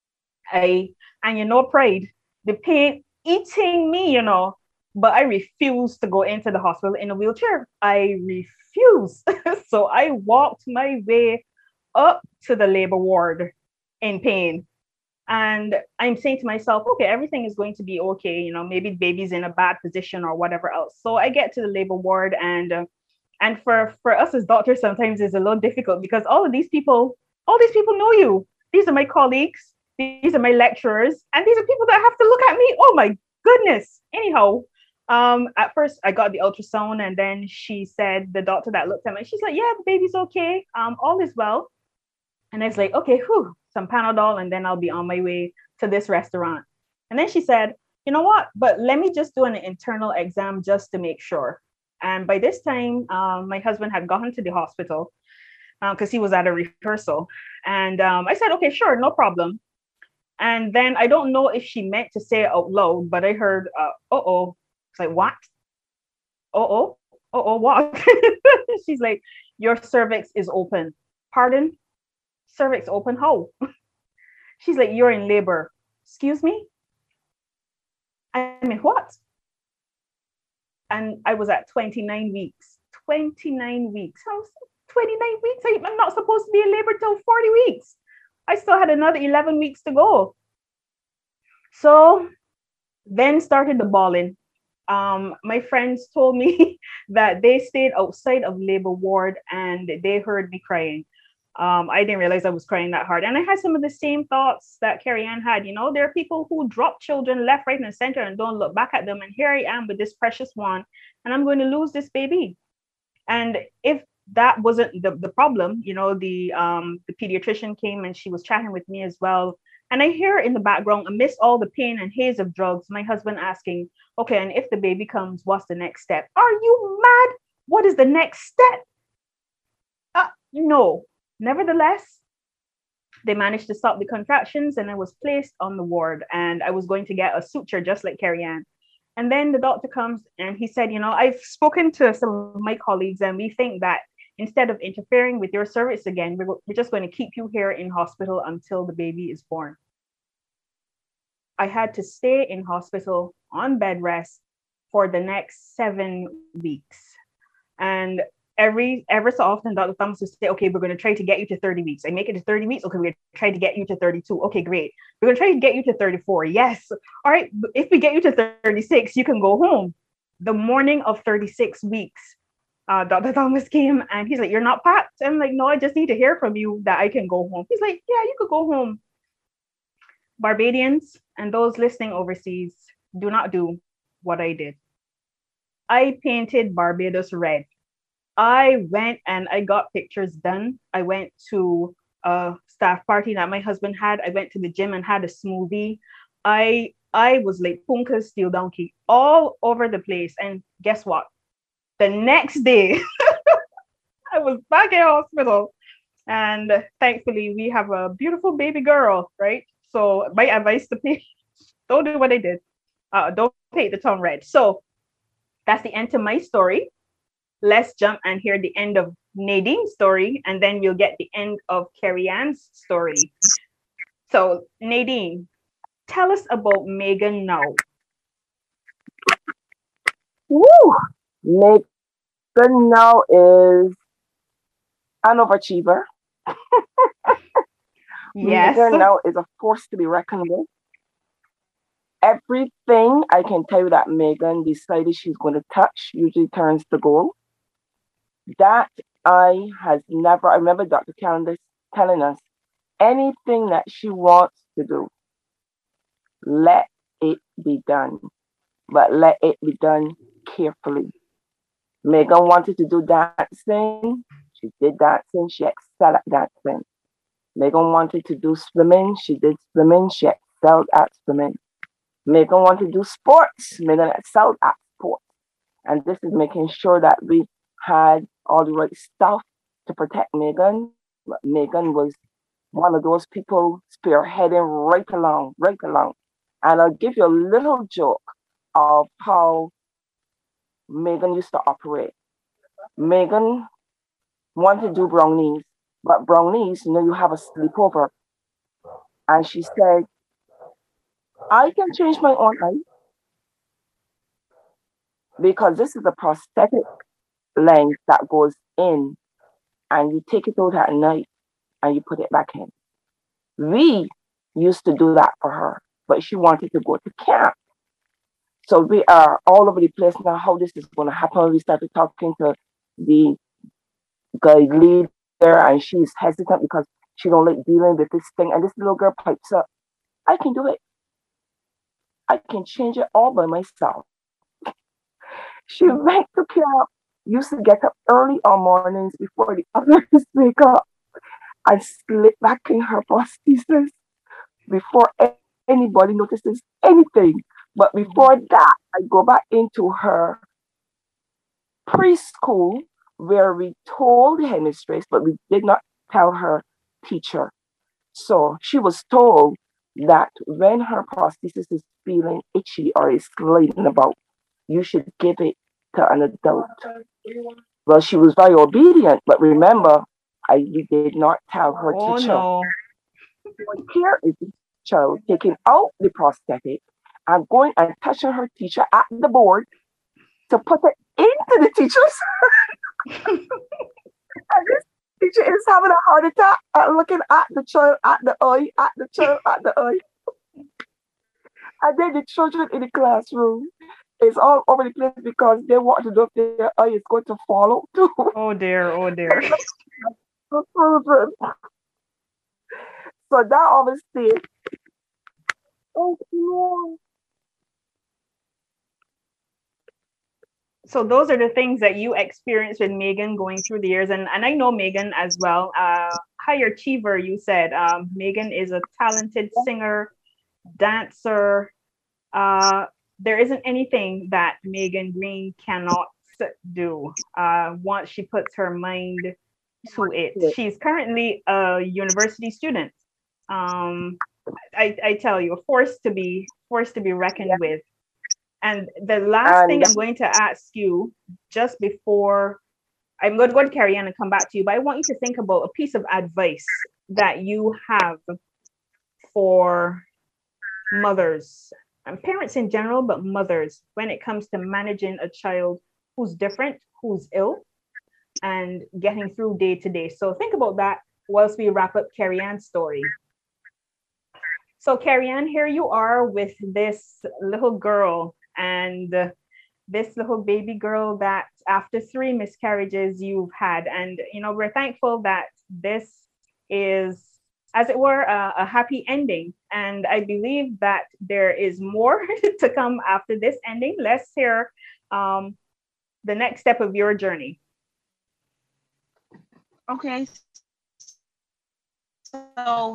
Pride, the pain eating me, but I refuse to go into the hospital in a wheelchair. I refuse. So I walked my way up to the labor ward in pain. And I'm saying to myself, okay, everything is going to be okay. Maybe the baby's in a bad position or whatever else. So I get to the labor ward, and for us as doctors, sometimes it's a little difficult because all these people know you. These are my colleagues. These are my lecturers. And these are people that have to look at me. Oh my goodness. Anyhow, at first I got the ultrasound, and then she said, the doctor that looked at me, she's like, yeah, the baby's okay. All is well. And I was like, okay, some Panadol, and then I'll be on my way to this restaurant. And then she said, you know what, but let me just do an internal exam just to make sure. And by this time, my husband had gotten to the hospital because he was at a rehearsal. And I said, okay, sure, no problem. And then I don't know if she meant to say it out loud, but I heard, uh-oh. It's like, what? Uh-oh, what? She's like, your cervix is open. Pardon? Cervix open? How? She's like, you're in labor. Excuse me? I mean, what? And I was at 29 weeks. 29 weeks. I was 29 weeks? I'm not supposed to be in labor till 40 weeks. I still had another 11 weeks to go. So then started the bawling. My friends told me that they stayed outside of labor ward and they heard me crying. I didn't realize I was crying that hard. And I had some of the same thoughts that Carrie Ann had. There are people who drop children left, right, and center and don't look back at them. And here I am with this precious one, and I'm going to lose this baby. And if that wasn't the problem, the pediatrician came and she was chatting with me as well. And I hear in the background, amidst all the pain and haze of drugs, my husband asking, okay, and if the baby comes, what's the next step? Are you mad? What is the next step? No. Nevertheless, they managed to stop the contractions and I was placed on the ward, and I was going to get a suture just like Carrie Ann. And then the doctor comes and he said, I've spoken to some of my colleagues and we think that instead of interfering with your cervix again, we're just going to keep you here in hospital until the baby is born. I had to stay in hospital on bed rest for the next 7 weeks. And ever so often, Dr. Thomas would say, okay, we're going to try to get you to 30 weeks. I make it to 30 weeks. Okay, we're going to try to get you to 32. Okay, great. We're going to try to get you to 34. Yes. All right. If we get you to 36, you can go home. The morning of 36 weeks, Dr. Thomas came and he's like, you're not packed? I'm like, no, I just need to hear from you that I can go home. He's like, yeah, you could go home. Barbadians and those listening overseas, do not do what I did. I painted Barbados red. I went and I got pictures done. I went to a staff party that my husband had. I went to the gym and had a smoothie. I was like Punka's steel donkey all over the place. And guess what? The next day, I was back in hospital. And thankfully, we have a beautiful baby girl, right? So my advice to patients, don't do what I did. Don't paint the town red. So that's the end to my story. Let's jump and hear the end of Nadine's story, and then we'll get the end of Carrie Ann's story. So, Nadine, tell us about Megan now. Woo! Megan now is an overachiever. Yes. Megan now is a force to be reckoned with. Everything I can tell you that Megan decided she's going to touch usually turns to gold. That I remember Dr. Candace telling us, anything that she wants to do, let it be done. But let it be done carefully. Megan wanted to do dancing. She did dancing. She excelled at dancing. Megan wanted to do swimming. She did swimming. She excelled at swimming. Megan wanted to do sports. Megan excelled at sports. And this is making sure that we had all the right stuff to protect Megan. But Megan was one of those people spearheading right along. And I'll give you a little joke of how Megan used to operate. Megan wanted to do brownies, but brownies, you have a sleepover. And she said, I can change my own life because this is a prosthetic lens that goes in and you take it out at night and you put it back in. We used to do that for her, but she wanted to go to camp. So we are all over the place now how this is going to happen. We started talking to the guide leader and she's hesitant because she don't like dealing with this thing. And this little girl pipes up, I can do it. I can change it all by myself. She went to camp, used to get up early on mornings before the others wake up and slip back in her prosthesis before anybody notices anything. But before that, I go back into her preschool where we told the headmistress, but we did not tell her teacher. So she was told that when her prosthesis is feeling itchy or is sliding about, you should give it to an adult. Well, she was very obedient, but remember, we did not tell her teacher. No. Here is the child taking out the prosthetic and going and touching her teacher at the board to put it into the teacher's hand. And this teacher is having a heart attack and looking at the child at the eye, at the child at the eye. And then the children in the classroom is all over the place because they want to know if their eye is going to follow too. Oh dear, oh dear. So that always said, oh no. So those are the things that you experienced with Megan going through the years. And I know Megan as well. High achiever, you said. Megan is a talented singer, dancer. There isn't anything that Megan Green cannot do once she puts her mind to it. She's currently a university student. I tell you, a force to be reckoned with. And the last thing I'm going to ask you, just before I'm going to go to Carrie Ann and come back to you, but I want you to think about a piece of advice that you have for mothers and parents in general, but mothers, when it comes to managing a child who's different, who's ill, and getting through day to day. So think about that whilst we wrap up Carrie Ann's story. So Carrie Ann, here you are with this little girl, and this little baby girl that after 3 miscarriages you've had. And, we're thankful that this is, as it were, a happy ending. And I believe that there is more to come after this ending. Let's hear the next step of your journey? Okay, so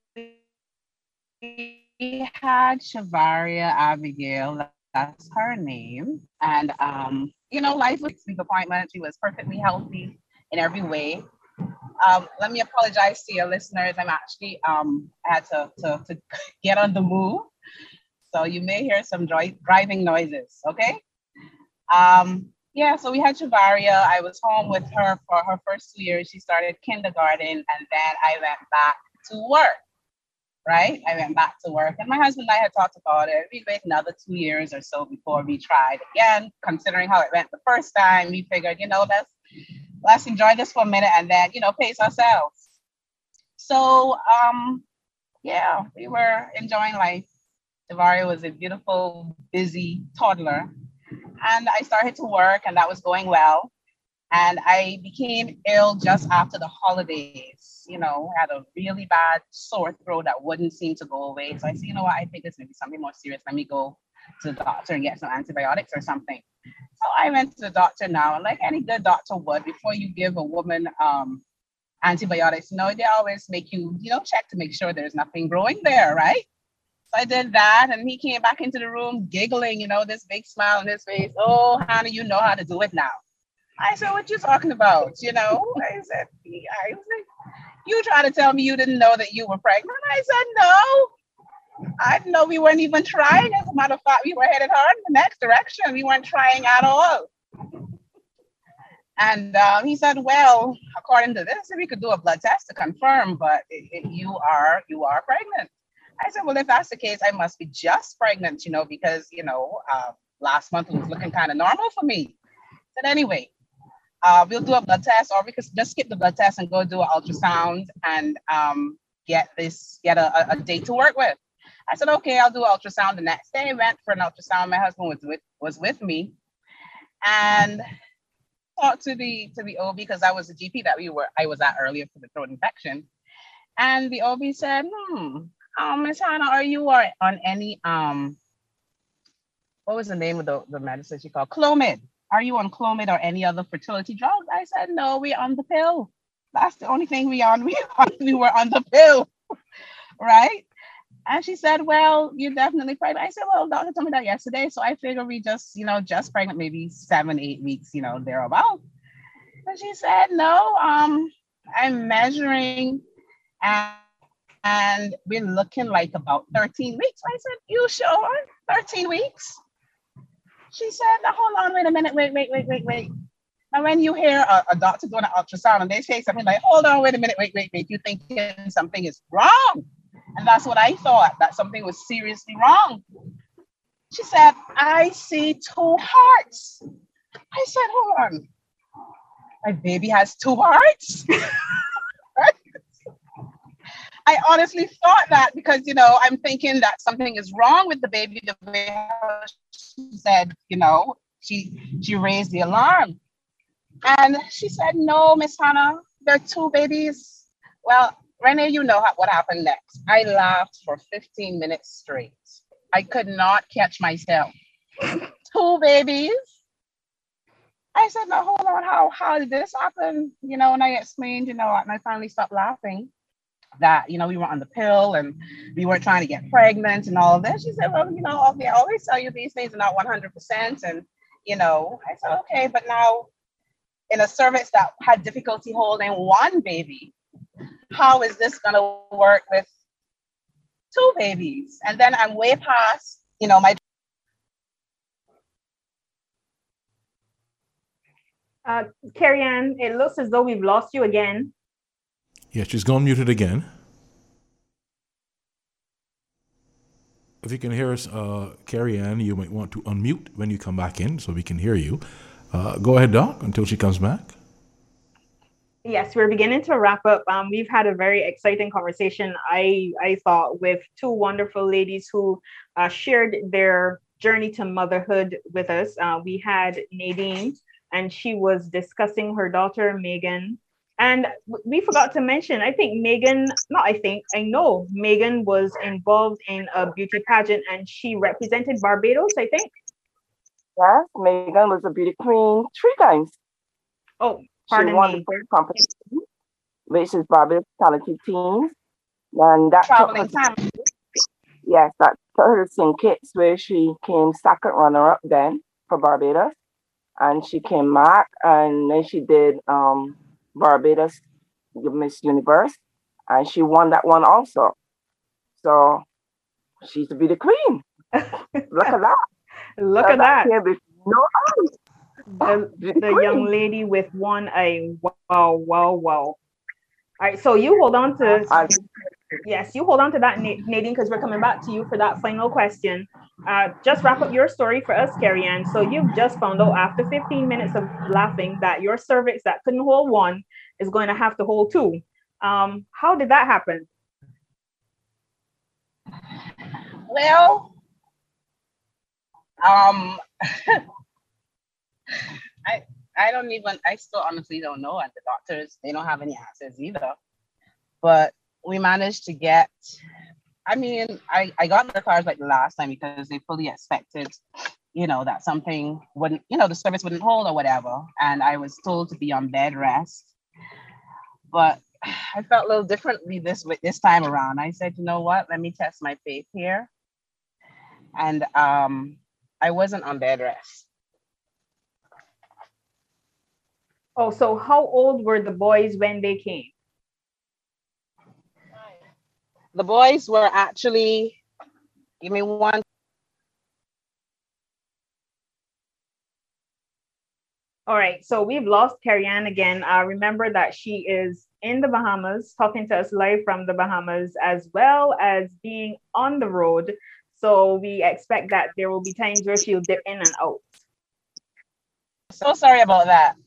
we had Shavaria Abigail, that's her name. And, life was sleep appointment. She was perfectly healthy in every way. Let me apologize to your listeners. I'm actually, I had to get on the move. So you may hear some driving noises, okay? So we had Shavaria. I was home with her for her first 2 years. She started kindergarten, and then I went back to work, right? I went back to work, and my husband and I had talked about it. We'd wait another 2 years or so before we tried again. Considering how it went the first time, we figured, let's enjoy this for a minute and then, pace ourselves. So, we were enjoying life. Shavaria was a beautiful, busy toddler. And I started to work, and that was going well. And I became ill just after the holidays, had a really bad sore throat that wouldn't seem to go away. So I said, you know what, I think this may be something more serious. Let me go to the doctor and get some antibiotics or something. So I went to the doctor now, and like any good doctor would, before you give a woman antibiotics, they always make you, check to make sure there's nothing growing there, right? So I did that, and he came back into the room giggling, this big smile on his face. Oh, Hannah, you know how to do it now. I said, what you talking about? I said, you try to tell me you didn't know that you were pregnant? I said, no, I didn't know we weren't even trying. As a matter of fact, we were headed hard in the next direction. We weren't trying at all. And he said, well, according to this, we could do a blood test to confirm, but you are pregnant. I said, well, if that's the case, I must be just pregnant, because, last month it was looking kind of normal for me. I said, anyway, we'll do a blood test, or we could just skip the blood test and go do an ultrasound and get a date to work with. I said, okay, I'll do an ultrasound. The next day I went for an ultrasound. My husband was with me, and talked to the OB, because that was the GP that I was at earlier for the throat infection. And the OB said, Miss Hannah, are you on any what was the name of the medicine she called? Clomid. Are you on Clomid or any other fertility drugs? I said, no, we're on the pill. That's the only thing we were on the pill, right? And she said, well, you're definitely pregnant. I said, well, doctor told me that yesterday. So I figured we just pregnant, maybe 7-8 weeks, thereabout. And she said, no, I'm measuring and we're looking like about 13 weeks. I said, you sure? 13 weeks? She said, now, hold on, wait a minute, wait. And when you hear a doctor doing an ultrasound and they say something like, hold on, wait a minute, wait, you thinking something is wrong. And that's what I thought, that something was seriously wrong. She said, I see 2 hearts. I said, hold on, my baby has 2 hearts? I honestly thought that because, I'm thinking that something is wrong with the baby. The way she said, she raised the alarm. And she said, no, Miss Hannah, there are 2 babies. Well, Renee, what happened next. I laughed for 15 minutes straight. I could not catch myself. 2 babies. I said, no, hold on, how did this happen? And I explained, and I finally stopped laughing that, we were on the pill and we weren't trying to get pregnant and all of this. She said, well, okay, I always tell you these things are not 100%. And, I said, okay, but now in a cervix that had difficulty holding 1 baby, how is this going to work with 2 babies? And then I'm way past, my. Carrie Ann, it looks as though we've lost you again. Yeah, she's gone muted again. If you can hear us, Carrie Ann, you might want to unmute when you come back in so we can hear you. Go ahead, Doc, until she comes back. Yes, we're beginning to wrap up. We've had a very exciting conversation, I thought, with 2 wonderful ladies who shared their journey to motherhood with us. We had Nadine, and she was discussing her daughter, Megan. And we forgot to mention, I know Megan was involved in a beauty pageant, and she represented Barbados, I think. Yes, Megan was a beauty queen 3 times. Oh, She pardon won the me. first competition, which is Barbados Talented Teens. And that took her Traveling to, time. yes, that took her to St. Kitts, where she came second runner-up then for Barbados. And she came back, and then she did Barbados Miss Universe, and she won that one also. So she's to be the queen. Look at that. Look So at that that. came with no eyes. The young lady with one eye. Wow, wow, wow. All right, so you hold on to And yes, you hold on to that, Nadine, because we're coming back to you for that final question. Just wrap up your story for us, Carrie Ann. So you've just found out after 15 minutes of laughing that your cervix that couldn't hold one is going to have to hold two. How did that happen? Well, I I still honestly don't know, and the doctors, they don't have any answers either. But we managed to get, I mean, I got the cars like the last time because they fully expected, that something wouldn't, the service wouldn't hold or whatever. And I was told to be on bed rest. But I felt a little differently this time around. I said, you know what, let me test my faith here. And I wasn't on bed rest. Oh, so how old were the boys when they came? The boys were actually, give me one. All right, so we've lost Carrie Ann again. Remember that she is in the Bahamas, talking to us live from the Bahamas, as well as being on the road. So we expect that there will be times where she'll dip in and out. So sorry about that.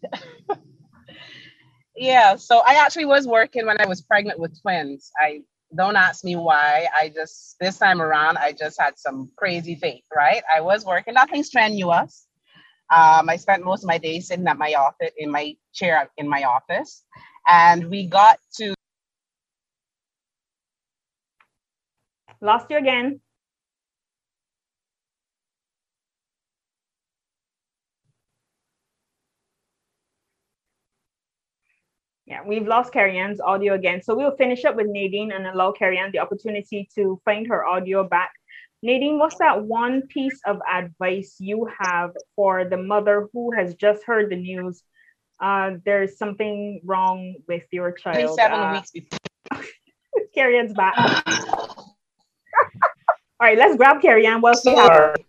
Yeah, so I actually was working when I was pregnant with twins. I don't ask me why. This time around, I just had some crazy faith, right? I was working, nothing strenuous. I spent most of my days sitting at my office, in my chair in my office. And we got to. Lost you again. Yeah, we've lost Carrie Ann's audio again. So we'll finish up with Nadine and allow Carrie Ann the opportunity to find her audio back. Nadine, what's that one piece of advice you have for the mother who has just heard the news? There's something wrong with your child. 7 weeks before. Carrie Ann's back. All right, let's grab Carrie Ann while she has her.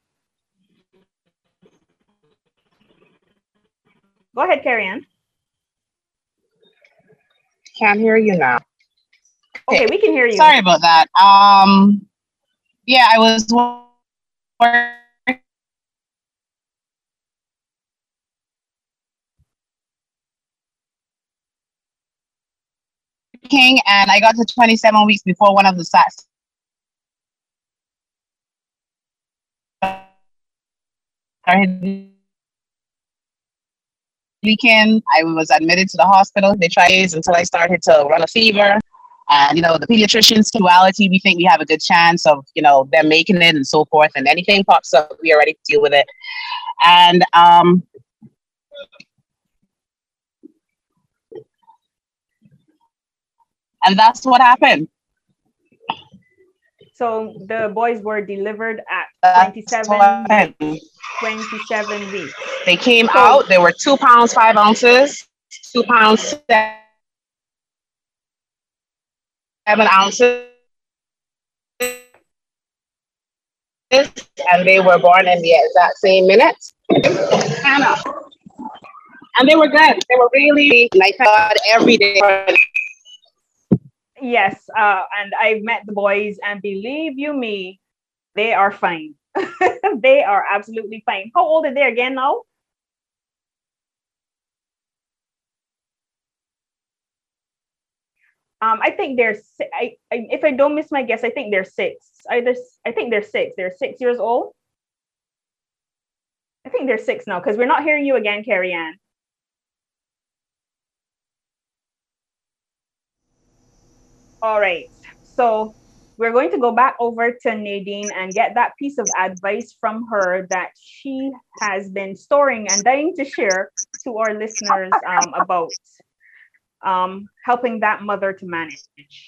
Go ahead, Carrie Ann. Can't hear you now. Okay, we can hear you. Sorry about that. Yeah, I was working, and I got to 27 weeks before one of the sats started leaking. I was admitted to the hospital. They tried until I started to run a fever. And, the pediatricians, duality, we think we have a good chance of, them making it and so forth. And anything pops up, we are ready to deal with it. And that's what happened. So the boys were delivered at 27 weeks. They came out. They were 2 pounds 5 ounces, 2 pounds 7 ounces, and they were born in the exact same minute. Hannah. And they were good. They were really like God every day. Yes, and I've met the boys, and believe you me, they are fine. They are absolutely fine. How old are they again now? I think they're. If I don't miss my guess, I think they're 6. I think they're 6. They're 6 years old. I think they're 6 now because we're not hearing you again, Carrie Ann. All right. So we're going to go back over to Nadine and get that piece of advice from her that she has been storing and dying to share to our listeners about helping that mother to manage.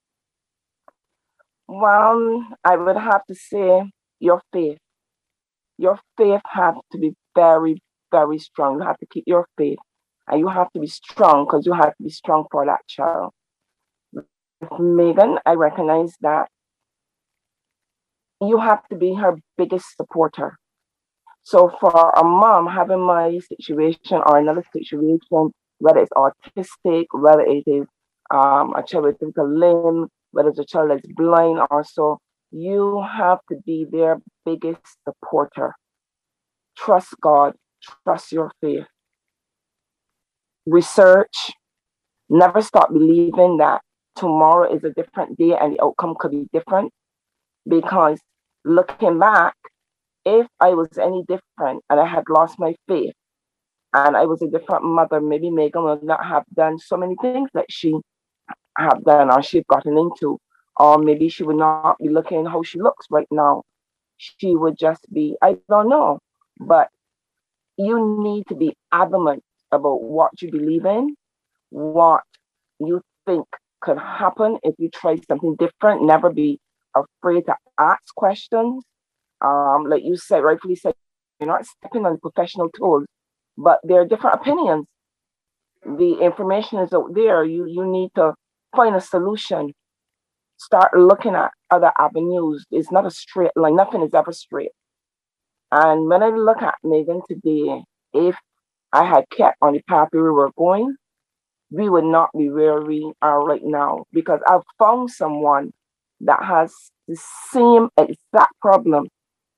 Well, I would have to say your faith. Your faith has to be very, very strong. You have to keep your faith. And you have to be strong because you have to be strong for that child. With Megan, I recognize that you have to be her biggest supporter. So for a mom having my situation or another situation, whether it's autistic, whether it is a child with a limb, whether it's a child that's blind or so, you have to be their biggest supporter. Trust God, trust your faith. Research, never stop believing that tomorrow is a different day and the outcome could be different. Because looking back, if I was any different and I had lost my faith and I was a different mother, maybe Megan would not have done so many things that she have done or she've gotten into. Or maybe she would not be looking how she looks right now. She would just be, I don't know. But you need to be adamant about what you believe in, what you think could happen if you try something different. Never be afraid to ask questions. Like you said, rightfully said, you're not stepping on professional toes, but there are different opinions. The information is out there. You need to find a solution. Start looking at other avenues. It's not a straight line. Nothing is ever straight. And when I look at Megan today, if I had kept on the path we were going, we would not be where we are right now, because I've found someone that has the same exact problem.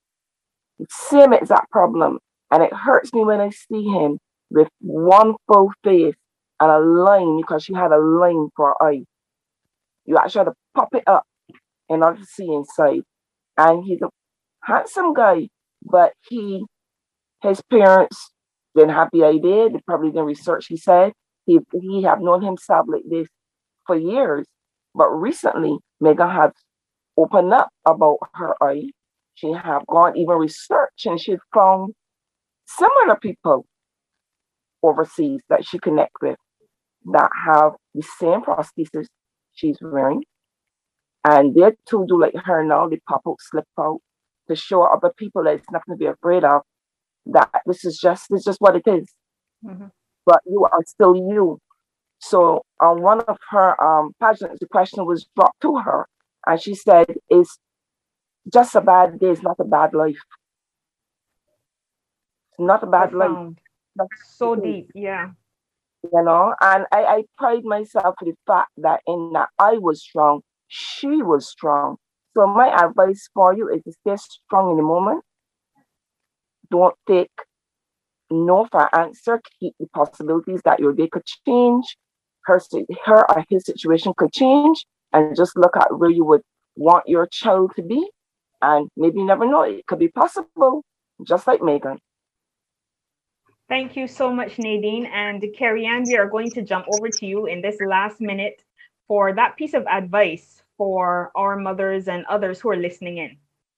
And it hurts me when I see him with one full face and a line, because she had a line for her eye. You actually had to pop it up in order to see inside. And he's a handsome guy, but his parents didn't have the idea. They probably didn't research. He said he have known himself like this for years. But recently, Megan has opened up about her eye. She have gone even research, and she found similar people overseas that she connect with that have the same prosthesis she's wearing. And they too do like her now. They pop out, slip out to show other people that it's nothing to be afraid of. That this is just what it is. Mm-hmm. But you are still you. So on one of her pageants, the question was brought to her, and she said, "It's just a bad day. It's not a bad life. It's not a bad life." That's so deep, yeah. You know, and I pride myself for the fact that in that I was strong, she was strong. So my advice for you is to stay strong in the moment. Don't take no for an answer. Keep the possibilities that your day could change. Her or his situation could change, and just look at where you would want your child to be. And maybe you never know, it could be possible, just like Megan. Thank you so much, Nadine. And Carrie Ann, we are going to jump over to you in this last minute for that piece of advice for our mothers and others who are listening in.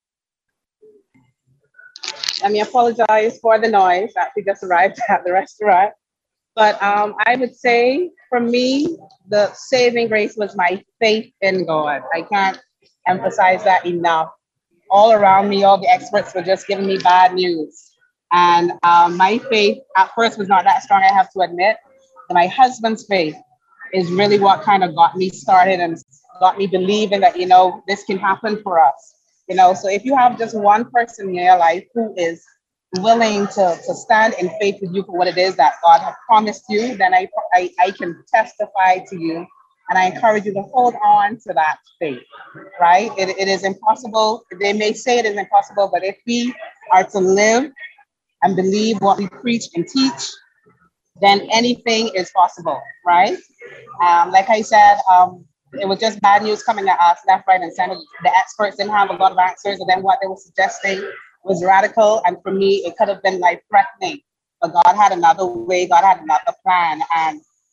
Let me apologize for the noise. I actually just arrived at the restaurant. But I would say, for me, the saving grace was my faith in God. I can't emphasize that enough. All around me, all the experts were just giving me bad news. And my faith at first was not that strong, I have to admit. But my husband's faith is really what kind of got me started and got me believing that, this can happen for us. So if you have just one person in your life who is willing to stand in faith with you for what it is that God has promised you, then I can testify to you. And I encourage you to hold on to that faith, right? It is impossible. They may say it is impossible, but if we are to live and believe what we preach and teach, then anything is possible, right? Like I said, it was just bad news coming at us left, right, and center. The experts didn't have a lot of answers, and then what they were suggesting was radical. And for me, it could have been life-threatening. But God had another way. God had another plan. And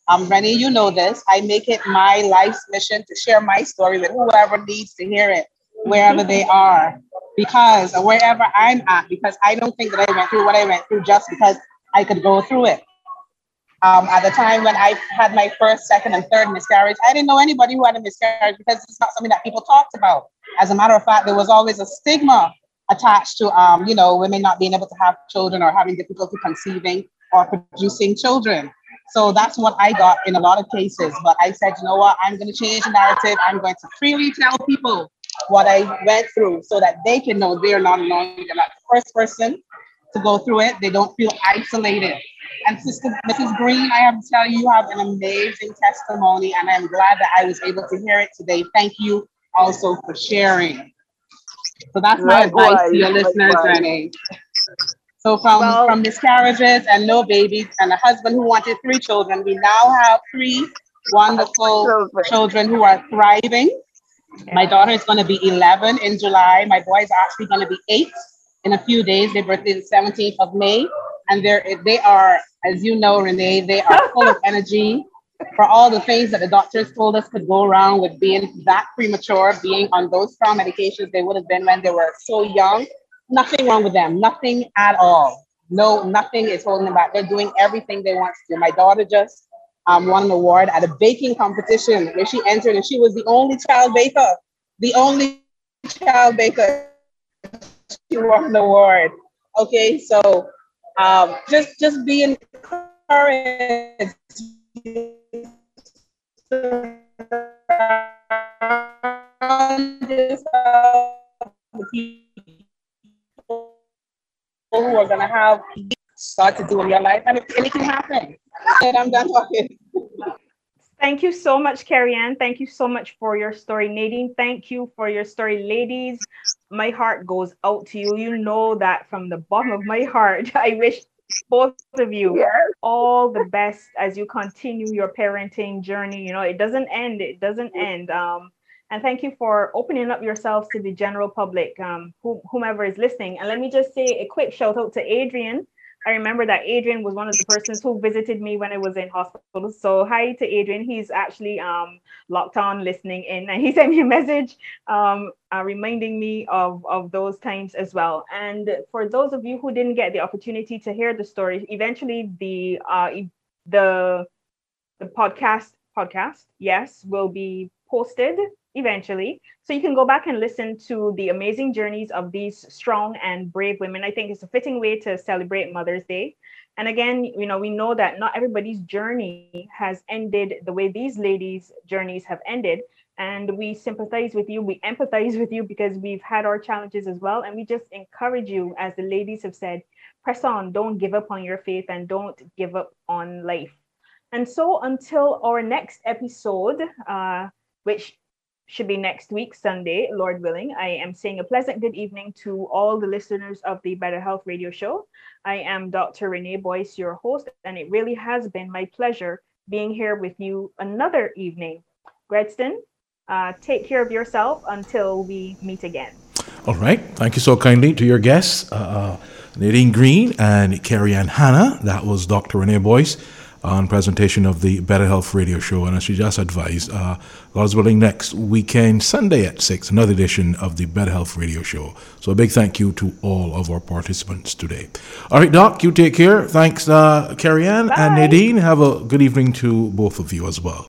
Renee, you know this. I make it my life's mission to share my story with whoever needs to hear it, wherever they are, because wherever I'm at, because I don't think that I went through what I went through just because I could go through it. At the time when I had my first, second, and third miscarriage, I didn't know anybody who had a miscarriage because it's not something that people talked about. As a matter of fact, there was always a stigma attached to, women not being able to have children or having difficulty conceiving or producing children. So that's what I got in a lot of cases. But I said, you know what, I'm going to change the narrative. I'm going to freely tell people what I went through so that they can know they're not alone. They're not the first person to go through it. They don't feel isolated. And Sister Mrs. Green, I have to tell you, you have an amazing testimony, and I'm glad that I was able to hear it today. Thank you also for sharing. So that's my advice to your listeners, Renee. So from miscarriages and no babies and a husband who wanted 3 children, we now have 3 wonderful children who are thriving. Yeah. My daughter is going to be 11 in July. My boy is actually going to be 8 in a few days. Their birthday is the 17th of May. And they are, as you know, Renee, they are full of energy for all the things that the doctors told us could go wrong with being that premature, being on those strong medications they would have been when they were so young. Nothing wrong with them, nothing at all. No, nothing is holding them back. They're doing everything they want to do. My daughter just won an award at a baking competition where she entered, and she was the only child baker. The only child baker. She won an award. Okay, so just be encouraged. Who are going to have start to do in your life, and anything happen. And I'm done talking. Thank you so much, Carrie Ann. Thank you so much for your story. Nadine, thank you for your story. Ladies, my heart goes out to you. You know that from the bottom of my heart. I wish both of you all the best as you continue your parenting journey. You know, it doesn't end. It doesn't end. And thank you for opening up yourselves to the general public, whomever is listening. And let me just say a quick shout out to Adrian. I remember that Adrian was one of the persons who visited me when I was in hospital. So hi to Adrian. He's actually locked on listening in, and he sent me a message reminding me of those times as well. And for those of you who didn't get the opportunity to hear the story, eventually the podcast, yes, will be posted eventually. So you can go back and listen to the amazing journeys of these strong and brave women. I think it's a fitting way to celebrate Mother's Day. And again, you know, we know that not everybody's journey has ended the way these ladies' journeys have ended. And we sympathize with you, we empathize with you, because we've had our challenges as well. And we just encourage you, as the ladies have said, press on, don't give up on your faith, and don't give up on life. And so until our next episode, which should be next week, Sunday, Lord willing, I am saying a pleasant good evening to all the listeners of the Better Health Radio Show. I am Dr. Renee Boyce, your host, and it really has been my pleasure being here with you another evening. Gredston, take care of yourself until we meet again. All right. Thank you so kindly to your guests, Nadine Green and Carrie Ann Hanna. That was Dr. Renee Boyce on presentation of the Better Health Radio Show. And as she just advised, God's willing, next weekend, Sunday at 6, another edition of the Better Health Radio Show. So a big thank you to all of our participants today. All right, Doc, you take care. Thanks, Carrie Ann and Nadine. Have a good evening to both of you as well.